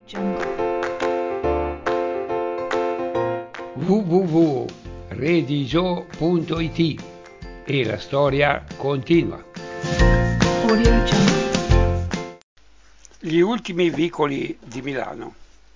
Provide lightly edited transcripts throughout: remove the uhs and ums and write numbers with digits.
www.redigio.it e la storia continua. Gli ultimi vicoli di Milano.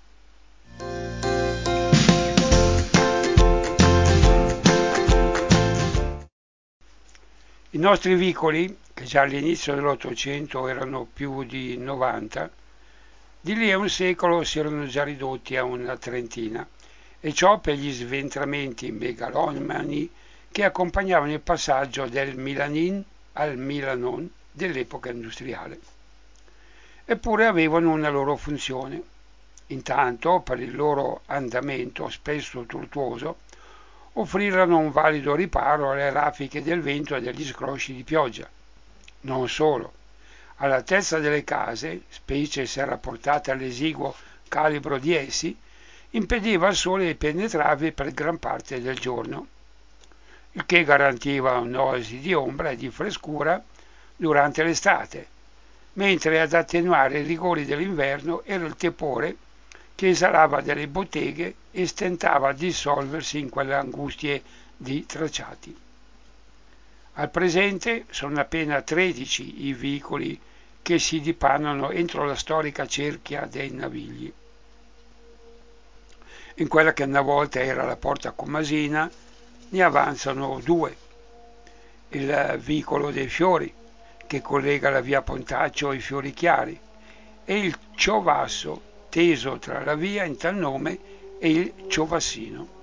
I nostri vicoli, che già all'inizio dell'Ottocento erano più di 90, di lì a un secolo si erano già ridotti a una trentina, e ciò per gli sventramenti megalomani che accompagnavano il passaggio del Milanin al Milanon dell'epoca industriale. Eppure avevano una loro funzione. Intanto, per il loro andamento spesso tortuoso, offrirono un valido riparo alle raffiche del vento e degli scrosci di pioggia. Non solo. All'altezza delle case, specie se rapportate all'esiguo calibro di essi, impediva al sole di penetrarvi per gran parte del giorno, il che garantiva un'oasi di ombra e di frescura durante l'estate, mentre ad attenuare i rigori dell'inverno era il tepore che esalava dalle botteghe e stentava a dissolversi in quelle angustie di tracciati. Al presente sono appena 13 i vicoli che si dipanano entro la storica cerchia dei Navigli. In quella che una volta era la Porta Commasina ne avanzano 2. Il vicolo dei Fiori, che collega la via Pontaccio ai Fiori Chiari, e il Ciovasso, teso tra la via in tal nome e il Ciovassino.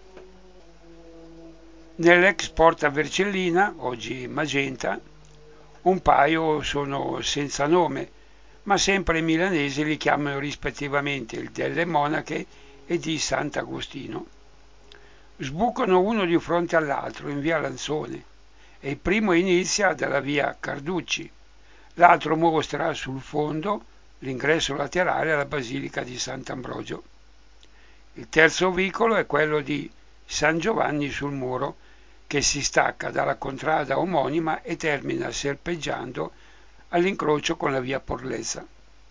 Nell'ex Porta Vercellina, oggi Magenta, un paio sono senza nome, ma sempre i milanesi li chiamano rispettivamente il delle Monache e di Sant'Agostino. Sbucano uno di fronte all'altro in via Lanzone e il primo inizia dalla via Carducci, l'altro mostra sul fondo l'ingresso laterale alla Basilica di Sant'Ambrogio. Il terzo vicolo è quello di San Giovanni sul Muro, che si stacca dalla contrada omonima e termina serpeggiando all'incrocio con la via Porlezza.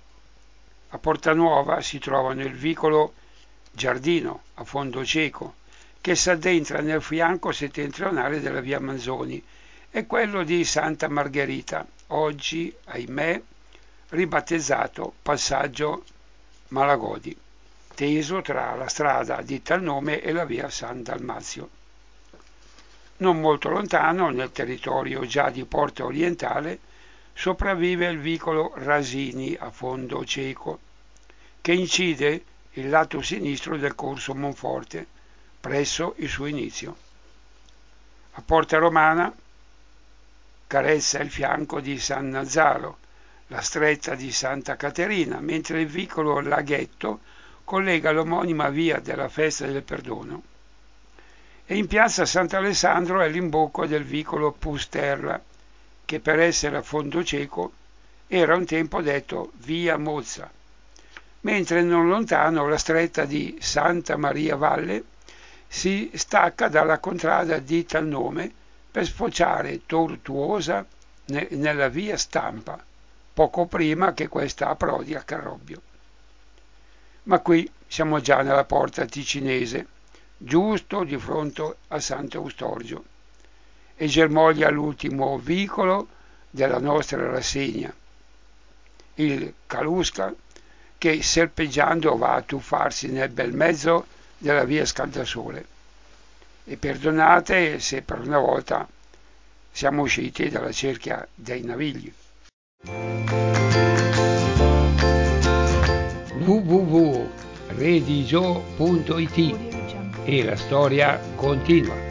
A Porta Nuova si trovano il vicolo Giardino a fondo cieco, che s'addentra nel fianco settentrionale della via Manzoni, e quello di Santa Margherita, oggi, ahimè, ribattezzato Passaggio Malagodi, teso tra la strada di tal nome e la via San Dalmazio. Non molto lontano, nel territorio già di Porta Orientale, sopravvive il vicolo Rasini a fondo cieco, che incide il lato sinistro del corso Monforte, presso il suo inizio. A Porta Romana carezza il fianco di San Nazaro, la stretta di Santa Caterina, mentre il vicolo Laghetto collega l'omonima via della Festa del Perdono. E in piazza Sant'Alessandro è l'imbocco del vicolo Pusterla, che per essere a fondo cieco era un tempo detto via Mozza, mentre non lontano la stretta di Santa Maria Valle si stacca dalla contrada di tal nome per sfociare tortuosa nella via Stampa, poco prima che questa approdi a Carrobbio. Ma qui siamo già nella porta ticinese, giusto di fronte a Sant'Eustorgio, e germoglia l'ultimo vicolo della nostra rassegna, il Calusca, che serpeggiando va a tuffarsi nel bel mezzo della via Scaldasole. E perdonate se per una volta siamo usciti dalla cerchia dei Navigli. www.redigio.it e la storia continua.